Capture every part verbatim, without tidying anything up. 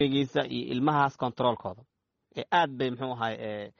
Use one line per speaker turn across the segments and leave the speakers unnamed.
geeysa iyo ilmahaas controlkooda ee aad bay muxuu ahay ee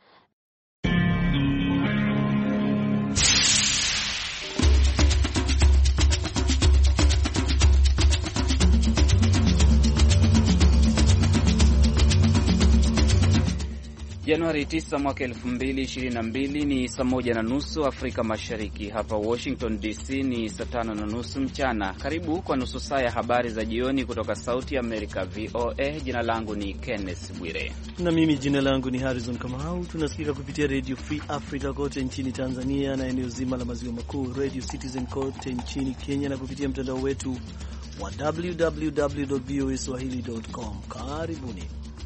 Januari tisa mwaka elfu mbili ishirini na mbili ni saa moja na nusu Afrika Mashariki. Hapa Washington D C ni saa tano na nusu mchana. Karibu kwa nusu saa ya habari za jioni kutoka Sauti Amerika V O A. Jina langu ni Kenneth Bwire.
Na mimi jina langu ni Harrison Kamau. Tunasikika kupitia Radio Free Africa kote nchini Tanzania na eneo zima la maziwa makuu, Radio Citizen kote nchini Kenya na kupitia mtandao wetu wa w w w dot v o a swahili dot com. Karibuni.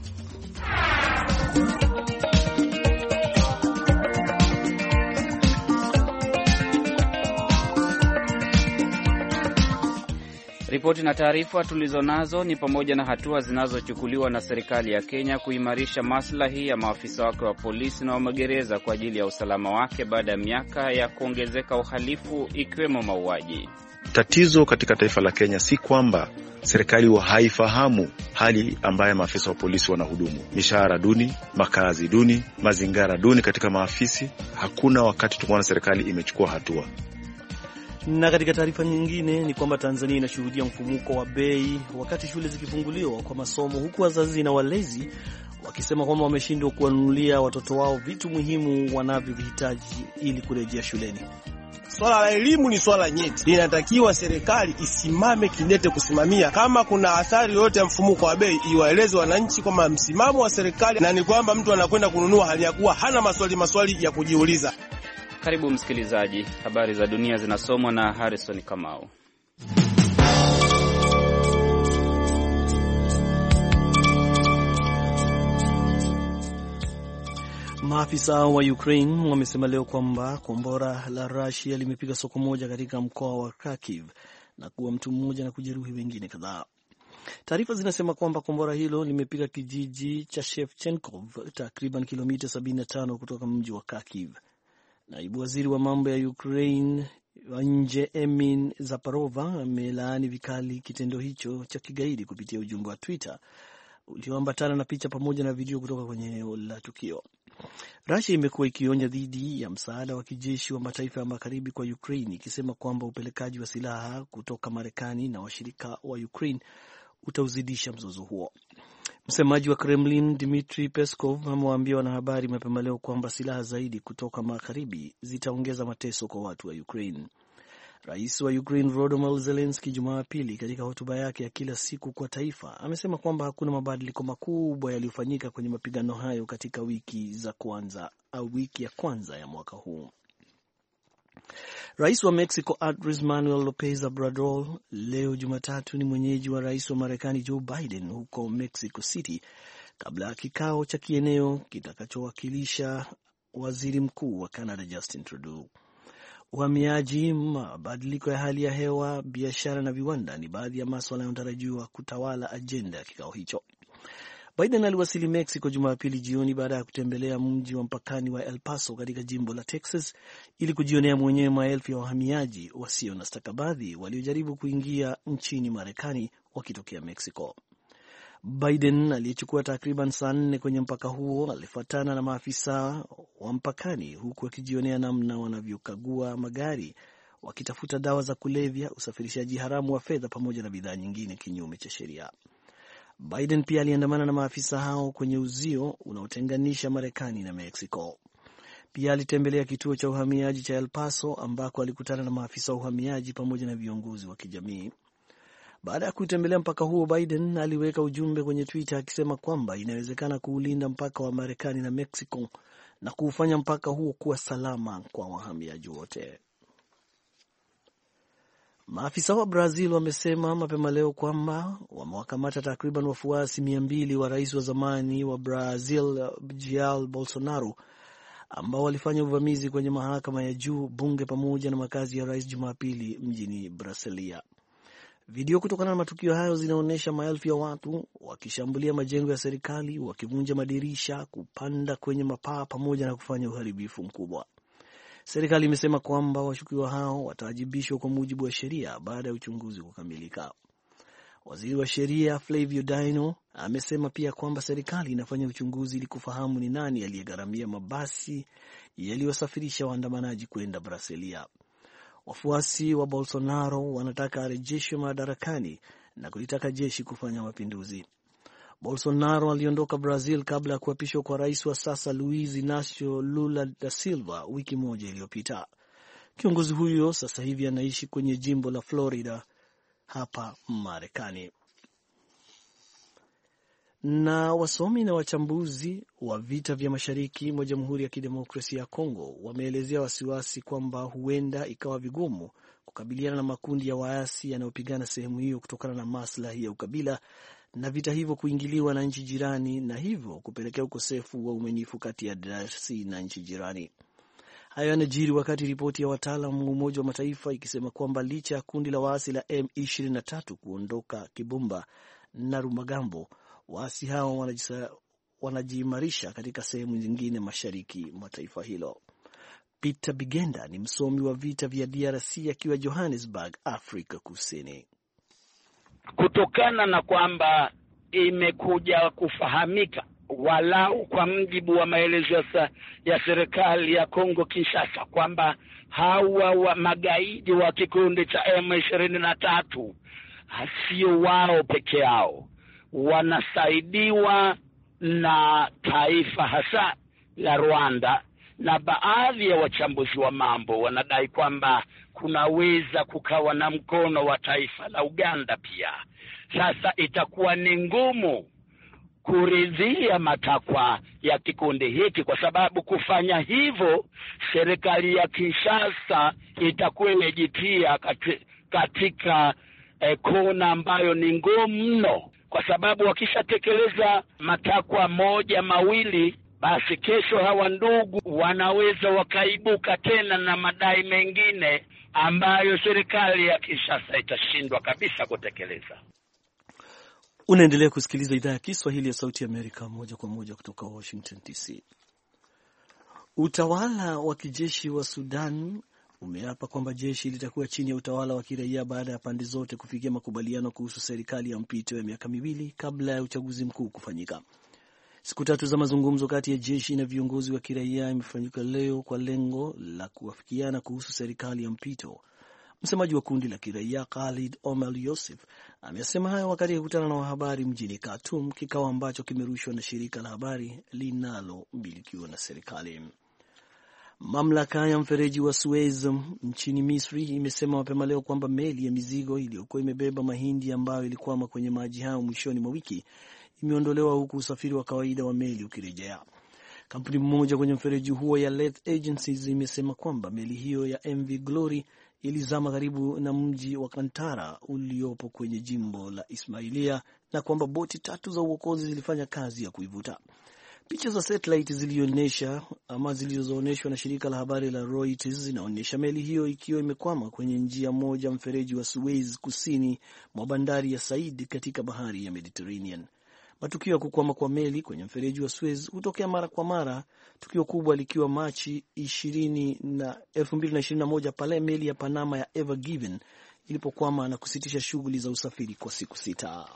Ripoti na taarifa tulizonazo ni pamoja na hatua zinazochukuliwa na serikali ya Kenya kuimarisha maslahi ya maafisa wake wa polisi na wa magereza kwa ajili ya usalama wake baada ya miaka ya kuongezeka uhalifu ikiwemo mauaji.
Tatizo katika taifa la Kenya si kwamba serikali haifahamu hali ambayo maafisa wa polisi wanahudumu. Mishahara duni, makazi duni, mazingira duni katika maafisi. Hakuna wakati tumeona serikali imechukua hatua.
Na katika taarifa nyingine ni kwamba Tanzania inashuhudia mfumuko wa bei wakati shule zikifunguliwa kwa masomo, huku wazazi na walezi wakisema kwamba wameshindwa kuwanunulia watoto wao vitu muhimu wanavyovihitaji ili kurejea shuleni.
Swala la elimu ni swala nyeti. Inatakiwa serikali isimame kidete kusimamia. Kama kuna athari yote ya mfumuko wa bei, iwaeleze wananchi kwamba msimamo wa serikali na ni kwamba mtu anakwenda kununua hali ya kuwa hana maswali maswali ya kujiuliza.
Karibu msikilizaji, habari za dunia zinasomwa na Harrison Kamau.
Maafisa wa Ukraine wamesema leo kwamba kombora la Russia limepiga soko moja katika mkoa wa Kharkiv na kuua mtu mmoja na kujeruhi wengine kadhaa. Taarifa zinasema kwamba kombora hilo limepiga kijiji cha Shevchenkov, takriban kilomita sabini na tano kutoka mji wa Kharkiv. Naibu waziri wa mambo ya Ukraine wa nje Emin Zaparova amelaani vikali kitendo hicho cha kigaidi kupitia ujumbe wa Twitter ulioambatana na picha pamoja na video kutoka kwenye eneo la tukio. Russia imekuwa ikionya dhidi ya msaada wa kijeshi wa mataifa ya magharibi kwa Ukraine, ikisema kwamba upelekaji wa silaha kutoka Marekani na washirika wa Ukraine utauzidisha mzozo huo. Msemaji wa Kremlin Dmitry Peskov amewaambia wanahabari mapema leo kwamba silaha zaidi kutoka magharibi zitaongeza mateso kwa watu wa Ukraine. Rais wa Ukraine Volodymyr Zelensky Jumapili katika hotuba yake ya kila siku kwa taifa amesema kwamba hakuna mabadiliko makubwa yaliyofanyika kwenye mapigano hayo katika wiki za kwanza au wiki ya kwanza ya mwaka huu. Rais wa Mexico Andres Manuel Lopez Obrador leo Jumatatu ni mwenyeji wa rais wa Marekani Joe Biden huko Mexico City kabla ya kikao cha kieneo kitakachowakilisha waziri mkuu wa Canada Justin Trudeau. Uhamiaji, mabadiliko ya hali ya hewa, biashara na viwanda ni baadhi ya masuala yanayotarajiwa kutawala ajenda ya kikao hicho. Biden aliwasili Mexico Jumapili jioni baada ya kutembelea mji wa mpakani wa El Paso katika jimbo la Texas ili kujionea mwenyewe maelfu ya wahamiaji wasio na stakabadhi waliojaribu kuingia nchini Marekani wakitokea Mexico. Biden aliyechukua takriban saa nne kwenye mpaka huo alifuatana na maafisa wa mpakani huku akijionea namna wanavyokagua magari wakitafuta dawa za kulevya, usafirishaji haramu wa fedha pamoja na bidhaa nyingine kinyume cha sheria. Biden pia aliandamana na maafisa hao kwenye uzio unaotenganisha Marekani na Mexico. Pia alitembelea kituo cha uhamiaji cha El Paso ambako alikutana na maafisa wa uhamiaji pamoja na viongozi wa kijamii. Baada ya kutembelea mpaka huo, Biden aliweka ujumbe kwenye Twitter akisema kwamba inawezekana kuulinda mpaka wa Marekani na Mexico na kuufanya mpaka huo kuwa salama kwa wahamiaji wote. Maafisa wa Brazil wamesema mapema leo kwamba wamewakamata takriban wafuasi mia mbili wa rais wa zamani wa Brazil Jair Bolsonaro ambao walifanya uvamizi kwenye mahakama ya juu, bunge pamoja na makazi ya rais Jumapili mjini Brasilia. Video kutokana na matukio hayo zinaonyesha maelfu ya watu wakishambulia majengo ya serikali, wakivunja madirisha, kupanda kwenye mapaa pamoja na kufanya uharibifu mkubwa. Serikali imesema kwamba washukiwa hao watawajibishwa kwa mujibu wa sheria baada ya uchunguzi kukamilika. Waziri wa sheria Flavio Dino amesema pia kwamba serikali inafanya uchunguzi ili kufahamu ni nani aliyegharamia mabasi yaliyosafirisha waandamanaji kwenda Brasilia. Wafuasi wa Bolsonaro wanataka arejeshwe madarakani na kulitaka jeshi kufanya mapinduzi. Bolsonaro aliondoka Brazil kabla ya kuapishwa kwa rais wa sasa Luiz Inacio Lula da Silva wiki moja iliyopita. Kiongozi huyo sasa hivi anaishi kwenye jimbo la Florida hapa Marekani. Na wasomi na wachambuzi wa vita vya mashariki mwa Jamhuri ya Kidemokrasia ya Kongo wameelezea wasiwasi kwamba huenda ikawa vigumu kukabiliana na makundi ya waasi yanayopigana sehemu hiyo kutokana na maslahi ya ukabila na vita hivyo kuingiliwa na nchi jirani na hivyo kupelekea ukosefu wa uaminifu kati ya D R C na nchi jirani. Hayo yanajiri wakati ripoti ya wataalamu wa Umoja wa Mataifa ikisema kwamba licha ya kundi la waasi la M ishirini na tatu kuondoka Kibumba na Rumagambo, waasi hao wanajiimarisha katika sehemu nyingine mashariki mwa taifa hilo. Peter Bigenda ni msomi wa vita vya D R C akiwa Johannesburg, Afrika Kusini.
Kutokana na kwamba imekuja kufahamika walau kwa mjibu wa maelezo ya serikali ya Kongo Kinshasa kwamba hawa wa magaidi wa kikundi cha M ishirini na tatu sio wao peke yao, wanasaidiwa na taifa hasa la Rwanda, na baadhi ya wachambuzi wa mambo wanadai kwamba kunaweza kukawa na mkono wa taifa la Uganda pia. Sasa itakuwa ni ngumu kuridhia matakwa ya kikundi hiki, kwa sababu kufanya hivyo serikali ya Kinshasa itakuwa imejitia katika eh, kona ambayo ni ngumu mno, kwa sababu wakishatekeleza matakwa moja mawili, basi kesho hawa ndugu wanaweza wakaibuka tena na madai mengine ambayo serikali ya Kinshasa itashindwa kabisa kutekeleza.
Unaendelea kusikiliza idhaa ya Kiswahili ya Sauti ya Amerika moja kwa moja kutoka Washington D C. Utawala wa kijeshi wa Sudan umeapa kwamba jeshi litakuwa chini ya utawala wa kiraia baada ya pande zote kufikia makubaliano kuhusu serikali ya mpito ya miaka miwili kabla ya uchaguzi mkuu kufanyika. Siku tatu za mazungumzo kati ya jeshi na viongozi wa kiraia imefanyika leo kwa lengo la kuafikiana kuhusu serikali ya mpito. Msemaji wa kundi la kiraia Khalid Omar Yosef amesema hayo wakati akikutana na wahabari mjini Khartoum, kikao ambacho kimerushwa na shirika la habari linalomilikiwa na serikali. Mamlaka ya mfereji wa Suez nchini Misri imesema mapema leo kwamba meli ya mizigo iliyokuwa imebeba mahindi ambayo ilikwama kwenye maji hayo mwishoni mwa wiki imeondolewa huku usafiri wa kawaida wa meli ukirejea. Kampuni moja kwenye mfereji huo ya Leth Agencies imesema kwamba meli hiyo ya M V Glory ilizama karibu na mji wa Kantara uliopo kwenye jimbo la Ismailia na kwamba boti tatu za uokozi zilifanya kazi ya kuivuta. Picha za satellite zilionyesha ama zilizoonyeshwa na shirika la habari la Reuters zinaonyesha meli hiyo ikiwa imekwama kwenye njia moja mfereji wa Suez kusini mwa bandari ya Said katika bahari ya Mediterranean. Matukio ya kukwama kwa meli kwenye mfereji wa Suez hutokea mara kwa mara, tukio kubwa likiwa Machi ishirini na elfu mbili na ishirini na moja pale meli ya Panama ya Ever Given ilipokwama na kusitisha shughuli za usafiri kwa siku sita.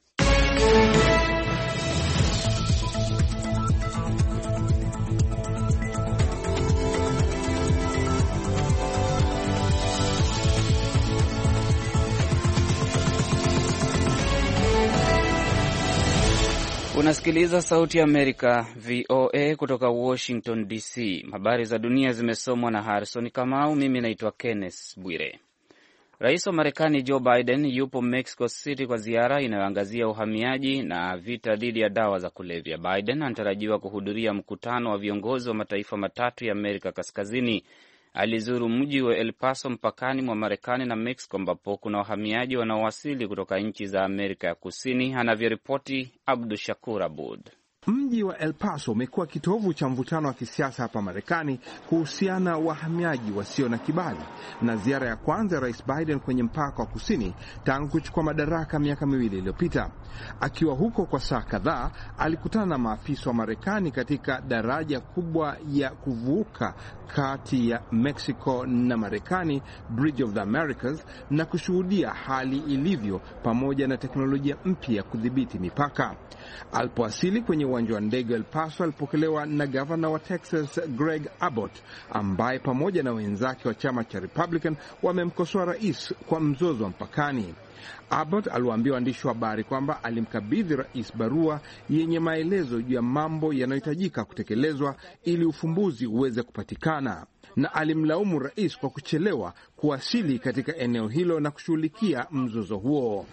Unasikiliza Sauti ya Amerika V O A kutoka Washington D C. Habari za dunia zimesomwa na Harrison Kamau. Mimi naitwa Kenneth Bwire. Rais wa Marekani Joe Biden yupo Mexico City kwa ziara inayoangazia uhamiaji na vita dhidi ya dawa za kulevya. Biden anatarajiwa kuhudhuria mkutano wa viongozi wa mataifa matatu ya Amerika Kaskazini. Alizuru mji wa El Paso mpakani mwa Marekani na Mexico ambapo kuna wahamiaji wanaowasili kutoka nchi za Amerika ya Kusini, anavyoripoti Abdu Shakur Abud.
Mji Mji wa El Paso umekuwa kitovu cha mvutano wa kisiasa hapa Marekani kuhusiana na wahamiaji wasio na kibali, na ziara ya kwanza ya Rais Biden kwenye mpaka wa kusini tangu kuchukua madaraka miaka miwili iliyopita. Akiwa huko kwa saa kadhaa, alikutana na maafisa wa Marekani katika daraja kubwa ya kuvuka kati ya Mexico na Marekani, Bridge of the Americas, na kushuhudia hali ilivyo pamoja na teknolojia mpya ya kudhibiti mipaka. Alipowasili kwenye uwanja wa ndege El Paso, alipokelewa na gavana wa Texas Greg Abbott, ambaye pamoja na wenzake wa chama cha Republican wamemkosoa rais kwa mzozo wa mpakani. Abbott aliwaambia waandishi wa habari kwamba alimkabidhi rais barua yenye maelezo juu ya mambo yanayohitajika kutekelezwa ili ufumbuzi uweze kupatikana, na alimlaumu rais kwa kuchelewa kuwasili katika eneo hilo na kushughulikia mzozo huo.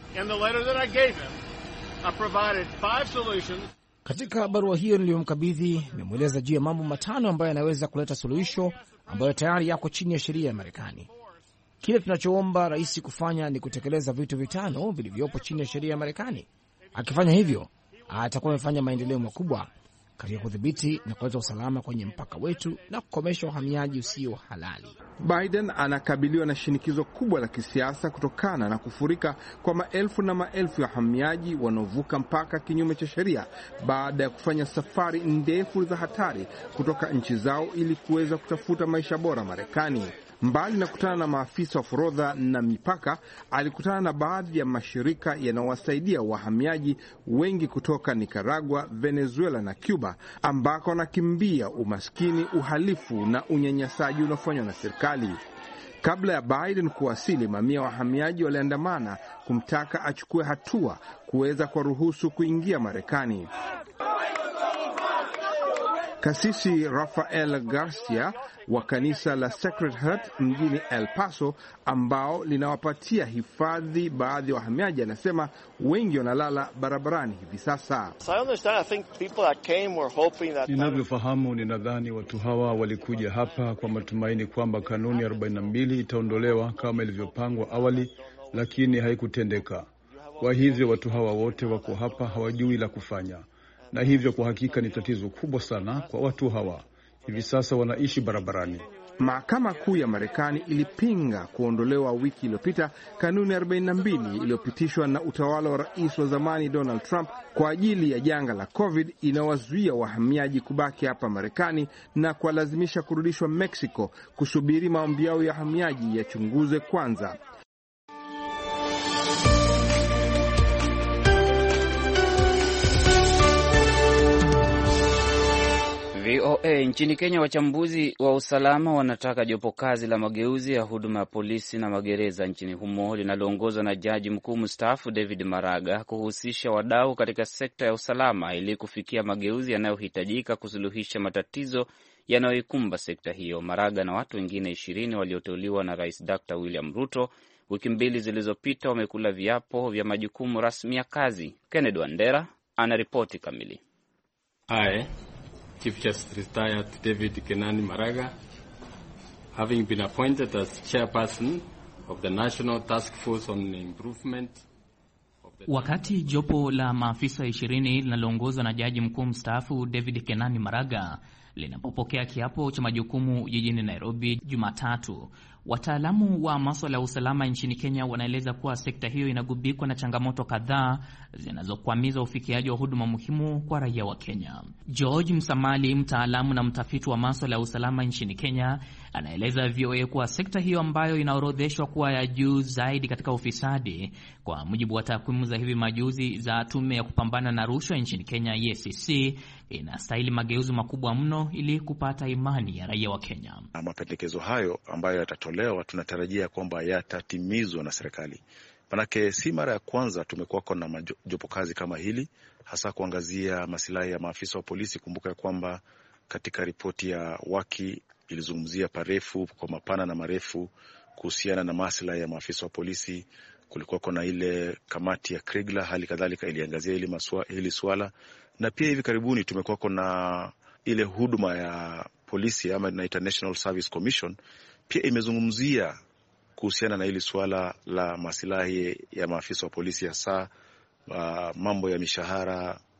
Katika barua hiyo niliyomkabidhi, nimemweleza juu ya mambo matano ambayo yanaweza kuleta suluhisho ambayo tayari yako chini ya sheria ya Marekani. Kile tunachoomba rais kufanya ni kutekeleza vitu vitano vilivyopo chini ya sheria ya Marekani. Akifanya hivyo, atakuwa amefanya maendeleo makubwa katika kudhibiti na kuleta usalama kwenye mpaka wetu na kukomesha uhamiaji usio halali.
Biden anakabiliwa na shinikizo kubwa la kisiasa kutokana na kufurika kwa maelfu na maelfu ya wahamiaji wanaovuka mpaka kinyume cha sheria baada ya kufanya safari ndefu za hatari kutoka nchi zao ili kuweza kutafuta maisha bora Marekani. Mbali na kutana na maafisa wa forodha na mipaka, alikutana na baadhi ya mashirika yanayowasaidia wahamiaji wengi kutoka Nicaragua, Venezuela na Cuba, ambako wanakimbia umaskini, uhalifu na unyanyasaji unaofanywa na serikali. Kabla ya Biden kuwasili, mamia wahamiaji waliandamana kumtaka achukue hatua kuweza kuwaruhusu kuingia Marekani. Kasisi Rafael Garcia wa kanisa la Sacred Heart mjini El Paso, ambao linawapatia hifadhi baadhi ya wahamiaji, anasema wengi wanalala barabarani hivi sasa.
Ninavyofahamu, ninadhani watu hawa walikuja hapa kwa matumaini kwamba kanuni arobaini na mbili itaondolewa kama ilivyopangwa awali, lakini haikutendeka. Kwa hivyo watu hawa wote wako hapa hawajui la kufanya, na hivyo kwa hakika ni tatizo kubwa sana kwa watu hawa. Hivi sasa wanaishi barabarani.
Mahakama Kuu ya Marekani ilipinga kuondolewa wiki iliyopita kanuni arobaini na mbili iliyopitishwa na utawala wa rais wa zamani Donald Trump kwa ajili ya janga la COVID, inawazuia wahamiaji kubaki hapa Marekani na kuwalazimisha kurudishwa Mexico kusubiri maombi yao ya wahamiaji yachunguze kwanza.
V O A. Nchini Kenya, wachambuzi wa usalama wanataka jopo kazi la mageuzi ya huduma ya polisi na magereza nchini humo linaloongozwa na jaji mkuu mstaafu David Maraga kuhusisha wadau katika sekta ya usalama ili kufikia mageuzi yanayohitajika kusuluhisha matatizo yanayoikumba sekta hiyo. Maraga na watu wengine ishirini walioteuliwa na Rais Doctor William Ruto wiki mbili zilizopita wamekula viapo vya majukumu rasmi ya kazi. Kennedy Wandera anaripoti kamili.
Aye. Chief Justice retired David Kenani Maraga, having been appointed as chairperson of the National Task Force on Improvement of the...
Wakati jopo la maafisa ishirini linaloongozwa na jaji mkuu mstaafu David Kenani Maraga linapopokea kiapo cha majukumu jijini Nairobi Jumatatu, wataalamu wa masuala ya usalama nchini Kenya wanaeleza kuwa sekta hiyo inagubikwa na changamoto kadhaa zinazokwamiza ufikiaji wa huduma muhimu kwa raia wa Kenya. George Msamali, mtaalamu na mtafiti wa masuala ya usalama nchini Kenya, anaeleza V O A kuwa sekta hiyo ambayo inaorodheshwa kuwa ya juu zaidi katika ufisadi, kwa mujibu wa takwimu za hivi majuzi za tume ya kupambana na rushwa nchini Kenya E A C C, inastahili mageuzi makubwa mno ili kupata imani ya raia wa Kenya.
Mapendekezo hayo ambayo yatatolewa tunatarajia kwamba yatatimizwa na serikali. Manake si mara ya kwanza tumekuwa na jopo kazi kama hili, hasa kuangazia masilahi ya maafisa wa polisi. Kumbuka ya kwamba katika ripoti ya Waki ilizungumzia parefu kwa mapana na marefu kuhusiana na masilahi ya maafisa wa polisi. Kulikuwa kuna ile kamati ya Kriegler, hali kadhalika iliangazia hili maswa, hili swala. Na pia hivi karibuni tumekuwa kuna ile huduma ya polisi ama na International Service Commission, pia imezungumzia kuhusiana na hili swala la masilahi ya maafisa wa polisi, hasa uh, mambo ya mishahara,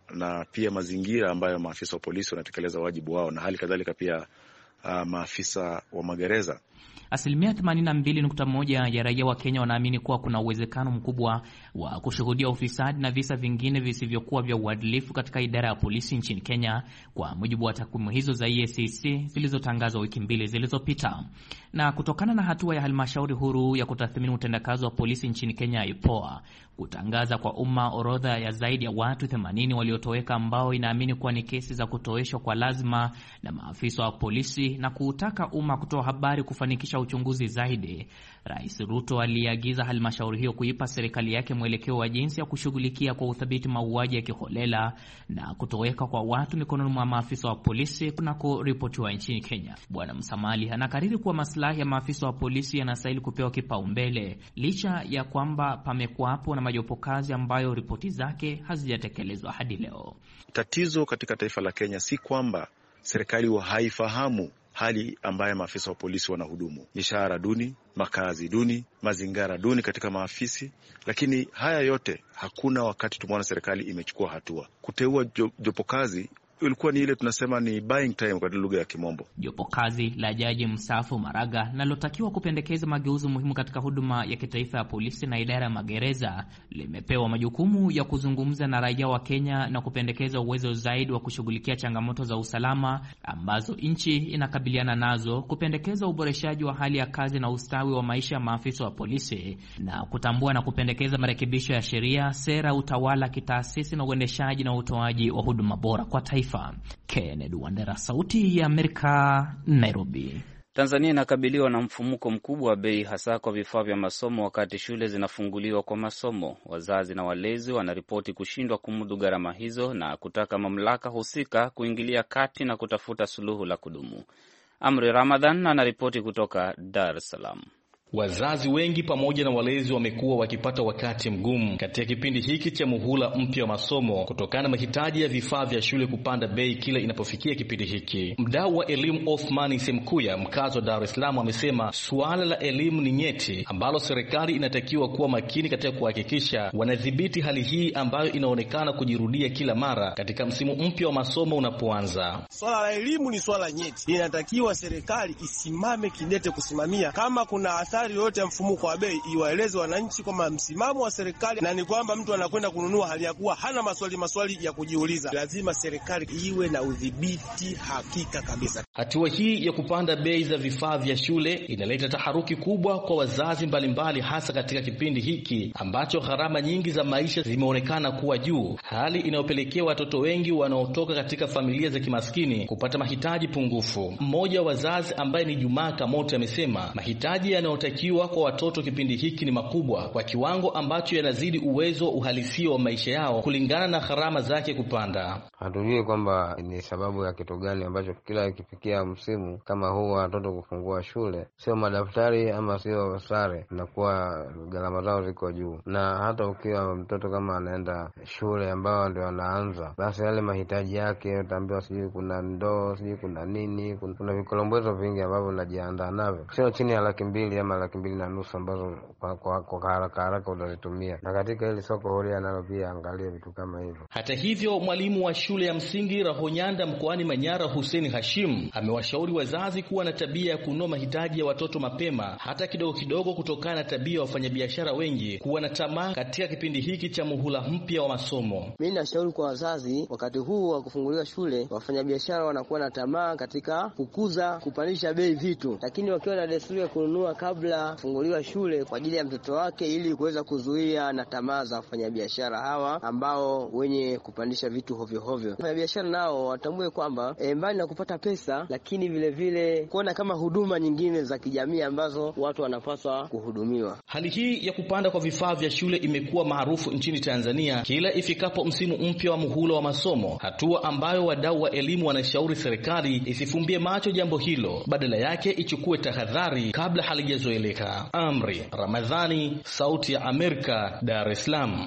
na pia mazingira ambayo maafisa wa polisi wanatekeleza wajibu wao, na hali kadhalika pia uh, maafisa wa magereza.
Asilimia themanini na mbili nukta moja ya raia wa Kenya wanaamini kuwa kuna uwezekano mkubwa wa kushuhudia ufisadi na visa vingine visivyokuwa vya uadilifu katika idara ya polisi nchini Kenya, kwa mujibu wa takwimu hizo za E A C C zilizotangazwa wiki mbili zilizopita. Na kutokana na hatua ya halmashauri huru ya kutathmini utendakazi wa polisi nchini Kenya I P O A kutangaza kwa umma orodha ya zaidi ya watu themanini waliotoweka ambao inaamini kuwa ni kesi za kutoweshwa kwa lazima na maafisa wa polisi, na kuutaka umma kutoa habari kufanikisha uchunguzi zaidi, Rais Ruto aliagiza halmashauri hiyo kuipa serikali yake mwelekeo wa jinsi ya kushughulikia kwa uthabiti mauaji ya kiholela na kutoweka kwa watu mikononi mwa maafisa wa polisi kunako ripotiwa nchini Kenya. Bwana Msamali anakariri kuwa maslahi ya maafisa wa polisi yanastahili kupewa kipaumbele, licha ya kwamba pamekuwapo na majopo kazi ambayo ripoti zake hazijatekelezwa hadi leo.
Tatizo katika taifa la Kenya si kwamba serikali haifahamu hali ambayo maafisa wa polisi wanahudumu: mishahara duni, makazi duni, mazingara duni katika maafisi. Lakini haya yote hakuna wakati tumeona serikali imechukua hatua. Kuteua jopo kazi ilikuwa ni ile tunasema ni buying time kwa lugha ya Kimombo.
Jopo kazi la Jaji mstaafu Maraga nalotakiwa kupendekeza mageuzi muhimu katika huduma ya kitaifa ya polisi na idara ya magereza limepewa majukumu ya kuzungumza na raia wa Kenya na kupendekeza uwezo zaidi wa kushughulikia changamoto za usalama ambazo nchi inakabiliana nazo, kupendekeza uboreshaji wa hali ya kazi na ustawi wa maisha ya maafisa wa polisi, na kutambua na kupendekeza marekebisho ya sheria, sera, utawala kitaasisi na uendeshaji na utoaji wa huduma bora kwa taifa. Kennedy Wandera, Sauti ya Amerika, Nairobi.
Tanzania inakabiliwa na mfumuko mkubwa wa bei, hasa kwa vifaa vya masomo wakati shule zinafunguliwa kwa masomo. Wazazi na walezi wanaripoti kushindwa kumudu gharama hizo na kutaka mamlaka husika kuingilia kati na kutafuta suluhu la kudumu. Amri Ramadhan anaripoti kutoka Dar es Salaam.
Wazazi wengi pamoja na walezi wamekuwa wakipata wakati mgumu katika kipindi hiki cha muhula mpya wa masomo kutokana na mahitaji ya vifaa vya shule kupanda bei kila inapofikia kipindi hiki. Mdau wa elimu Othmani Semkuya, mkazi wa Dar es Salaam, amesema suala la elimu ni nyeti ambalo serikali inatakiwa kuwa makini katika kuhakikisha wanadhibiti hali hii ambayo inaonekana kujirudia kila mara katika msimu mpya wa masomo unapoanza.
Swala la elimu ni swala nyeti. Inatakiwa serikali isimame kidete kusimamia. Kama kuna athari yote ya mfumuko wa bei, iwaeleze wananchi kwamba msimamo wa serikali na ni kwamba mtu anakwenda kununua hali ya kuwa hana maswali maswali ya kujiuliza. Lazima serikali iwe na udhibiti hakika kabisa.
Hatua hii ya kupanda bei za vifaa vya shule inaleta taharuki kubwa kwa wazazi mbalimbali, hasa katika kipindi hiki ambacho gharama nyingi za maisha zimeonekana kuwa juu, hali inayopelekea watoto wengi wanaotoka katika familia za kimaskini kupata mahitaji pungufu. Mmoja wa wazazi ambaye ni Jumaa Kamote amesema mahitaji yanayotakiwa kwa watoto kipindi hiki ni makubwa kwa kiwango ambacho yanazidi uwezo uhalisia wa maisha yao kulingana na gharama zake kupanda.
Hatujui kwamba ni sababu ya kitu gani ambacho kila ikifikia msimu kama huu watoto kufungua shule, sio madaftari ama sio sare, inakuwa gharama zao ziko juu. Na hata ukiwa mtoto kama anaenda shule ambao ndio anaanza, basi yale mahitaji yake utaambiwa sijui kuna ndoo, sijui kuna nini, kuna vikolombezo vingi ambavyo unajiandaa navyo, sio chini ya laki mbili ama laki mbili na nusu ambazo kwa, kwa, kwa haraka haraka utazitumia. Na katika hili soko huria nalo pia angalia vitu kama hivyo.
Hata hivyo, mwalimu wa shule ya msingi Rahonyanda mkoani Manyara Hussein Hashim amewashauri wazazi kuwa na tabia ya kununua mahitaji ya watoto mapema hata kidogo kidogo, kutokana na tabia ya wafanyabiashara wengi kuwa na tamaa katika kipindi hiki cha muhula mpya wa masomo.
Mimi nashauri kwa wazazi, wakati huu wa kufunguliwa shule, wafanyabiashara wanakuwa na tamaa katika kukuza kupandisha bei vitu, lakini wakiwa na desturi ya kununua kabla kufunguliwa shule kwa ajili ya mtoto wake, ili kuweza kuzuia na tamaa za wafanyabiashara hawa ambao wenye kupandisha vitu hovyo hovyo. Wafanyabiashara nao watambue kwamba e, mbali na kupata pesa, lakini vile vile kuona kama huduma nyingine za kijamii ambazo watu wanapaswa kuhudumiwa.
Hali hii ya kupanda kwa vifaa vya shule imekuwa maarufu nchini Tanzania kila ifikapo msimu mpya wa muhula wa masomo, hatua ambayo wadau wa elimu wanashauri serikali isifumbie macho jambo hilo, badala yake ichukue tahadhari kabla halijazoeleka. Amri Ramadhani, Sauti ya Amerika, Dar es Salaam.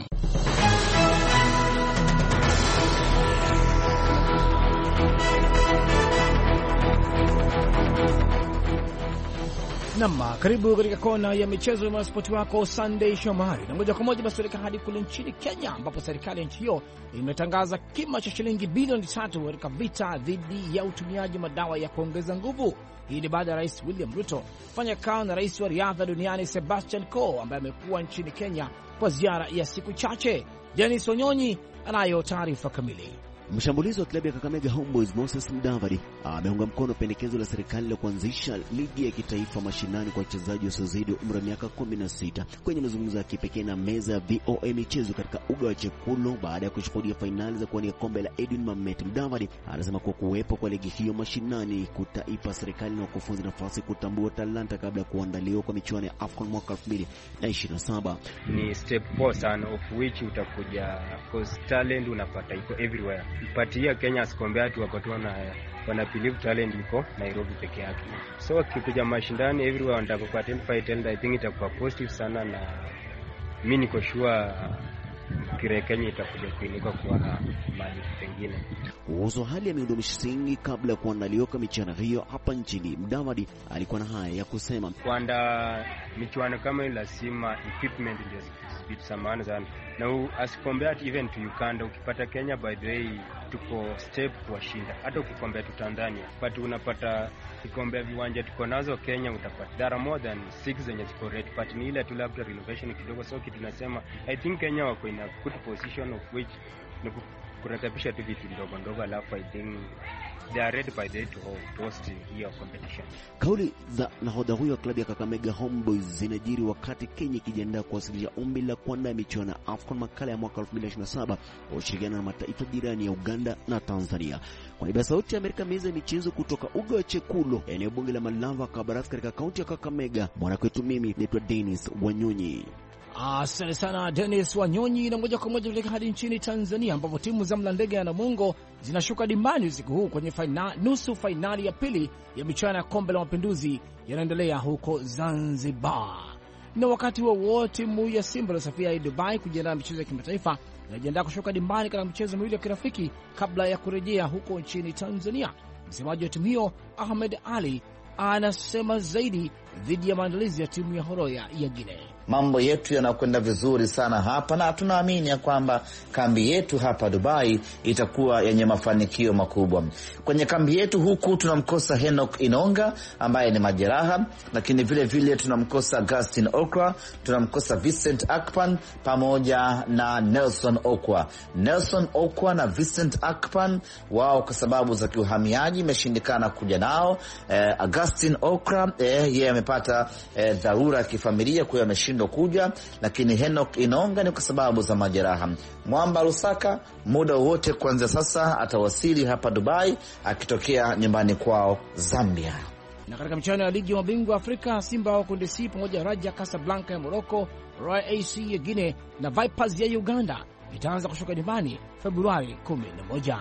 Nam, karibu katika kona ya michezo ya mwanaspoti wako Sunday Shomari, na moja kwa moja basi tuelekea hadi kule nchini Kenya, ambapo serikali ya nchi hiyo imetangaza kima cha shilingi bilioni tatu katika vita dhidi ya utumiaji madawa ya kuongeza nguvu. Hii ni baada ya Rais William Ruto kufanya kikao na rais wa riadha duniani Sebastian Coe ambaye amekuwa nchini Kenya kwa ziara ya siku chache. Dennis Wanyonyi anayo taarifa kamili.
Mshambulizi wa klabu ya Kakamega Homeboys Moses Mudavadi ameunga mkono pendekezo la serikali la kuanzisha ligi ya kitaifa mashinani kwa wachezaji wasiozidi umri wa miaka kumi na sita. Kwenye mazungumzo ya kipekee na meza ya V O A michezo katika uga wa Chekulo baada ya kushuhudia fainali za kuwania kombe la Edwin Mamet, Mudavadi anasema kuwa kuwepo kwa ligi hiyo mashinani kutaipa serikali na wakufunzi nafasi kutambua talanta kabla ya kuandaliwa kwa michuano ya AFCON mwaka elfu mbili ishirini na saba.
Ni step four sana of which utakuja cause talent unapata iko everywhere. But here Kenya as compared to wako na wana believe talent iko Nairobi peke yake. So kikuja mashindani everywhere wanataka ku identify talent, I think itakuwa positive sana, na mimi niko sure kile Kenya itakuja kuinuka kwa mali pengine.
Kuhusu hali ya miundo msingi kabla ya kuandaliwa kwa michuano hiyo hapa nchini, Mudavadi alikuwa na haya ya kusema.
Kuandaa michuano kama ile lazima equipment ndio vitu samana sana. Na as compared even to Uganda, ukipata Kenya by the way tuko step kwa shinda. Hata ukikombea tu Tanzania, but unapata kikombea viwanja tuko nazo Kenya utapata there are more than six zenye ziko red, but ni ile tu labda renovation kidogo. So kitu tunasema I think Kenya wako in a good position of which ni kurekebisha tu vitu ndogo ndogo, alafu I think they are ready by the to host hiyo competition.
Kauli za nahodha huyo wa klabu ya Kakamega Homeboys zinajiri wakati Kenya ikijiandaa kuwasilisha ombi la kuandaa michuano ya AFCON makala ya mwaka elfu mbili ishirini na saba kwa ushirikiano na mataifa jirani ya Uganda na Tanzania. Kwa niaba ya Sauti ya Amerika, meza ya michezo kutoka uga wa Chekulo, eneo bunge la Malava, Kabaras, katika kaunti ya Kakamega, mwana kwetu mimi naitwa Dennis Wanyonyi.
Asante sana Dennis Wanyonyi. Na moja kwa moja kutoka hadi nchini Tanzania, ambapo timu za Mlandege na Namungo zinashuka dimbani usiku huu kwenye faina, nusu fainali ya pili ya michuano ya Kombe la Mapinduzi yanaendelea huko Zanzibar. Na wakati wa wote timu ya Simba inasafiri hadi Dubai kujiandaa na michezo ya kimataifa, inajiandaa kushuka dimbani katika michezo miwili ya kirafiki kabla ya kurejea huko nchini Tanzania. Msemaji wa timu hiyo Ahmed Ali anasema zaidi dhidi ya maandalizi ya timu ya Horoya ya Guinea.
Mambo yetu yanakwenda vizuri sana hapa, na tunaamini ya kwamba kambi yetu hapa Dubai itakuwa yenye mafanikio makubwa. Kwenye kambi yetu huku tunamkosa Henok Inonga ambaye ni majeraha, lakini vile vile tunamkosa Augustin Okwa, tunamkosa Vincent Akpan pamoja na Nelson Okwa. Nelson Okwa na Vincent Akpan wao kwa sababu za kiuhamiaji imeshindikana kuja nao. Eh, Augustin Okwa eh, yeye amepata eh, dharura ya kifamilia kwa hiyo kuja, lakini Henok Inonga ni kwa sababu za majeraha. Mwamba Lusaka muda wote kuanzia sasa atawasili hapa Dubai akitokea nyumbani kwao Zambia.
Na katika michuano ya ligi ya mabingwa Afrika, Simba wa kundi C pamoja na Raja Casablanca ya Morocco, Royal A C ya Guinea na Vipers ya Uganda itaanza kushuka dimbani Februari kumi na moja.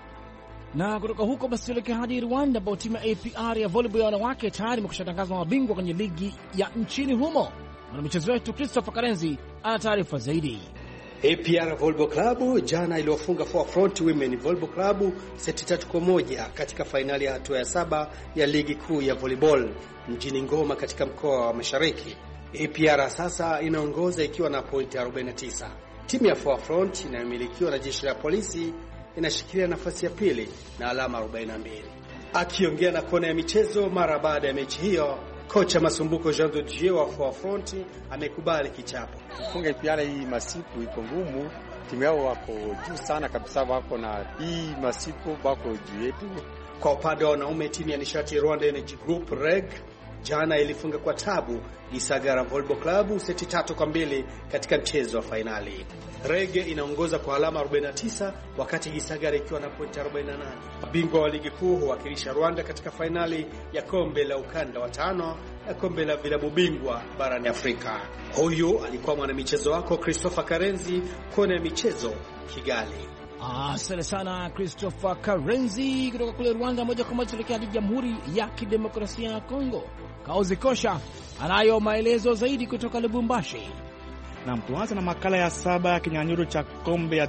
Na kutoka huko basi tuelekea hadi Rwanda, ambapo timu ya A P R ya volleyball ya wanawake tayari imekwishatangazwa mabingwa kwenye ligi ya nchini humo. Mwanamichezo wetu Christopher Karenzi ana taarifa zaidi.
A P R Volleyball Club jana iliwafunga Forefront Women Volleyball Club seti tatu kwa moja katika fainali ya hatua ya saba ya ligi kuu ya volleyball mjini Ngoma katika mkoa wa Mashariki. A P R sasa inaongoza ikiwa na pointi arobaini na tisa. Timu ya Forefront inayomilikiwa na jeshi la polisi inashikilia nafasi ya pili na alama arobaini na mbili. Akiongea na kona ya michezo mara baada ya mechi hiyo, kocha Masumbuko Jean de Dieu wa Forefront amekubali kichapo.
Kufunga ipara hii masiku iko ngumu, timu yao wako juu sana kabisa, wako na hii masiku wako juu yetu.
Kwa upande wa wanaume, timu ya Nishati Rwanda Energy Group R E G jana ilifunga kwa tabu Gisagara Volleyball Club seti tatu kwa mbili katika mchezo wa finali. R E G inaongoza kwa alama arobaini na tisa wakati Gisagara ikiwa na pointi arobaini na nane. Bingwa wa ligi kuu huwakilisha Rwanda katika finali ya kombe la ukanda wa tano na kombe la vilabu bingwa barani Afrika. Huyu alikuwa mwanamichezo wako Christopher Karenzi, kona ya michezo Kigali.
Asante sana Christopher Karenzi kutoka kule Rwanda. Moja kwa moja tuelekea hadi Jamhuri ya Kidemokrasia ya Kongo. Kauzi Kosha anayo maelezo zaidi kutoka Lubumbashi.
Na tuanze na makala ya saba ya kinyanyuro cha kombe ya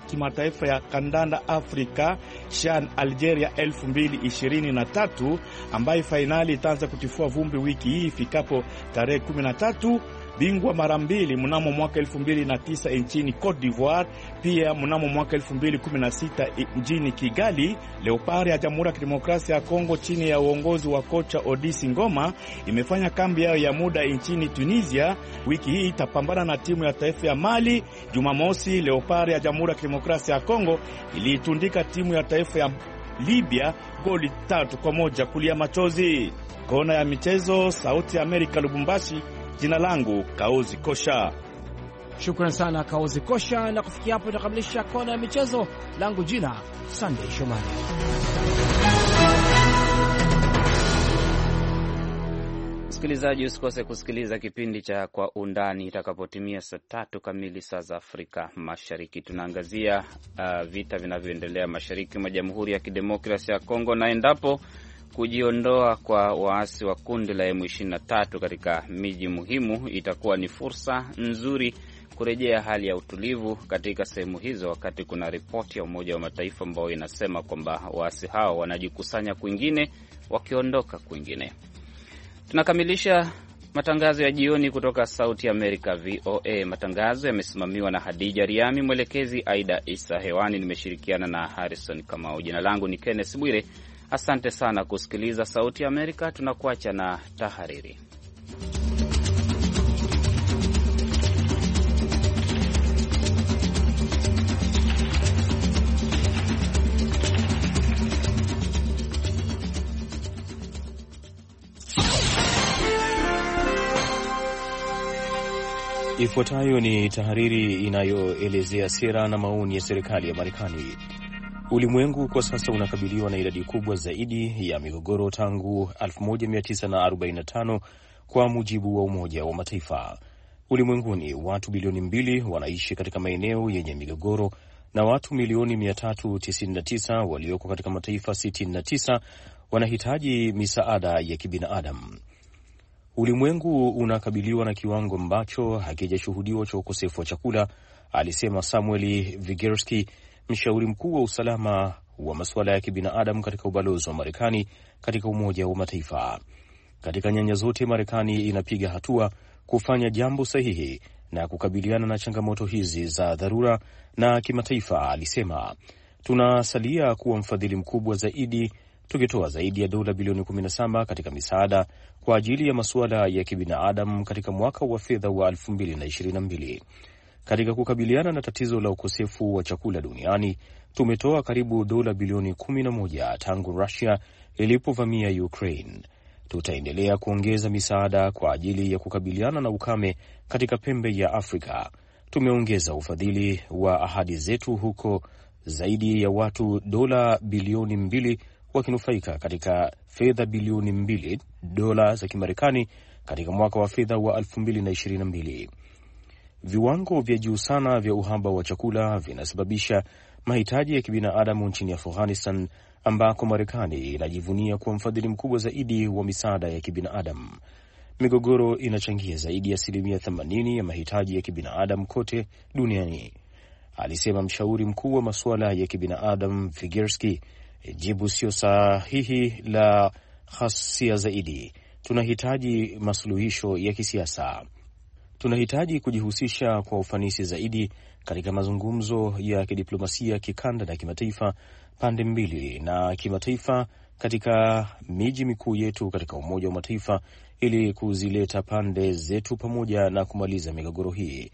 kimataifa ya kandanda Afrika Shan Algeria elfu mbili ishirini na tatu, ambayo fainali itaanza kutifua vumbi wiki hii ifikapo tarehe kumi na tatu. Bingwa mara mbili mnamo mwaka elfu mbili na tisa nchini Cote d'Ivoire, pia mnamo mwaka elfu mbili kumi na sita mjini Kigali. Leopard ya Jamhuri ya Kidemokrasia ya Kongo chini ya uongozi wa kocha Odisi Ngoma imefanya kambi yao ya muda nchini Tunisia. Wiki hii itapambana na timu ya taifa ya Mali. Jumamosi, Leopard ya Jamhuri ya Kidemokrasia ya Kongo iliitundika timu ya taifa ya Libya goli tatu kwa moja kulia machozi. Kona ya michezo, Sauti ya Amerika, Lubumbashi. Jina langu Kaozi Kosha.
Shukran sana Kaozi Kosha, na kufikia hapo tutakamilisha kona ya michezo. Langu jina Sunday Shomari.
Msikilizaji, usikose kusikiliza kipindi cha Kwa Undani itakapotimia saa tatu kamili saa za Afrika Mashariki. Tunaangazia uh, vita vinavyoendelea mashariki mwa Jamhuri ya Kidemokrasia ya Kongo, na endapo kujiondoa kwa waasi wa kundi la M ishirini na tatu katika miji muhimu itakuwa ni fursa nzuri kurejea hali ya utulivu katika sehemu hizo, wakati kuna ripoti ya Umoja wa Mataifa ambayo inasema kwamba waasi hao wanajikusanya kwingine wakiondoka kwingine. Tunakamilisha matangazo ya jioni kutoka Sauti Amerika V O A. Matangazo yamesimamiwa na Hadija Riami, mwelekezi Aida Isa. Hewani nimeshirikiana na Harrison Kamau. Jina langu ni Kenneth Bwire. Asante sana kusikiliza Sauti ya Amerika. Tunakuacha na tahariri.
Ifuatayo ni tahariri inayoelezea sera na maoni ya serikali ya Marekani. Ulimwengu kwa sasa unakabiliwa na idadi kubwa zaidi ya migogoro tangu elfu moja mia tisa arobaini na tano kwa mujibu wa Umoja wa Mataifa. Ulimwenguni watu bilioni mbili wanaishi katika maeneo yenye migogoro na watu milioni mia tatu tisini na tisa walioko katika mataifa sitini na tisa wanahitaji misaada ya kibinadamu. Ulimwengu unakabiliwa na kiwango ambacho hakijashuhudiwa cha ukosefu wa chakula, alisema Samuel Vigersky, mshauri mkuu wa usalama wa masuala ya kibinadamu katika ubalozi wa Marekani katika Umoja wa Mataifa. Katika nyanja zote, Marekani inapiga hatua kufanya jambo sahihi na kukabiliana na changamoto hizi za dharura na kimataifa, alisema. Tunasalia kuwa mfadhili mkubwa zaidi, tukitoa zaidi ya dola bilioni kumi na saba katika misaada kwa ajili ya masuala ya kibinadamu katika mwaka wa fedha wa elfu mbili na ishirini na mbili. Katika kukabiliana na tatizo la ukosefu wa chakula duniani, tumetoa karibu dola bilioni kumi na moja tangu Russia ilipovamia Ukraine. Tutaendelea kuongeza misaada kwa ajili ya kukabiliana na ukame katika pembe ya Afrika. Tumeongeza ufadhili wa ahadi zetu huko, zaidi ya watu dola bilioni mbili wakinufaika katika fedha bilioni mbili dola za Kimarekani katika mwaka wa fedha wa elfu mbili na ishirini na mbili. Viwango vya juu sana vya uhaba wa chakula vinasababisha mahitaji ya kibinadamu nchini Afghanistan, ambako Marekani inajivunia kuwa mfadhili mkubwa zaidi wa misaada ya kibinadamu. Migogoro inachangia zaidi ya asilimia themanini ya mahitaji ya kibinadamu kote duniani, alisema mshauri mkuu wa masuala ya kibinadamu Vigersky. Jibu sio sahihi la ghasia zaidi. Tunahitaji masuluhisho ya kisiasa. Tunahitaji kujihusisha kwa ufanisi zaidi katika mazungumzo ya kidiplomasia kikanda na kimataifa, pande mbili na kimataifa, katika miji mikuu yetu katika Umoja wa Mataifa, ili kuzileta pande zetu pamoja na kumaliza migogoro hii.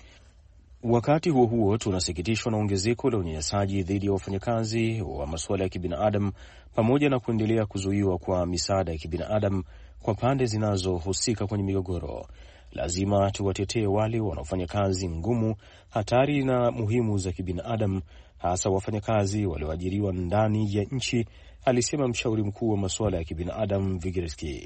Wakati huo huo, tunasikitishwa na ongezeko la unyanyasaji dhidi ya wafanyakazi wa masuala ya kibinadamu pamoja na kuendelea kuzuiwa kwa misaada ya kibinadamu kwa pande zinazohusika kwenye migogoro. Lazima tuwatetee wale wanaofanya kazi ngumu, hatari na muhimu za kibinadamu, hasa wafanyakazi walioajiriwa ndani ya nchi, alisema mshauri mkuu wa masuala ya kibinadamu Vigersky.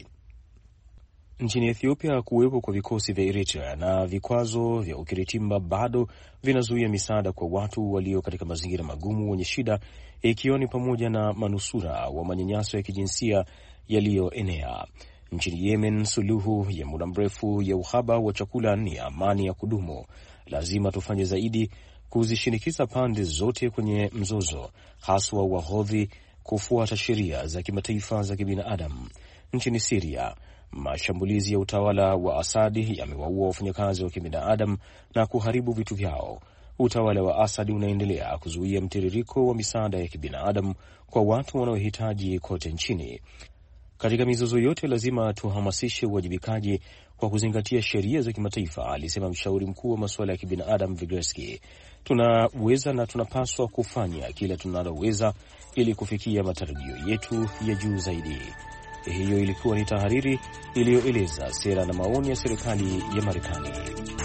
Nchini Ethiopia, kuwepo kwa vikosi vya Eritrea na vikwazo vya ukiritimba bado vinazuia misaada kwa watu walio katika mazingira magumu wenye shida, ikiwa ni pamoja na manusura wa manyanyaso ya kijinsia yaliyoenea. Nchini Yemen, suluhu ya muda mrefu ya uhaba wa chakula ni amani ya kudumu. Lazima tufanye zaidi kuzishinikiza pande zote kwenye mzozo, haswa Wahodhi, kufuata sheria za kimataifa za kibinadamu. Nchini Syria, mashambulizi ya utawala wa Assad yamewaua wafanyakazi wa kibinadamu na kuharibu vitu vyao. Utawala wa Assad unaendelea kuzuia mtiririko wa misaada ya kibinadamu kwa watu wanaohitaji kote nchini. Katika mizozo yote lazima tuhamasishe uwajibikaji kwa kuzingatia sheria za kimataifa, alisema mshauri mkuu wa masuala ya kibinadamu Vigreski. Tunaweza na tunapaswa kufanya kila tunaloweza ili kufikia matarajio yetu ya juu zaidi. Hiyo ilikuwa ni tahariri iliyoeleza sera na maoni ya serikali ya Marekani.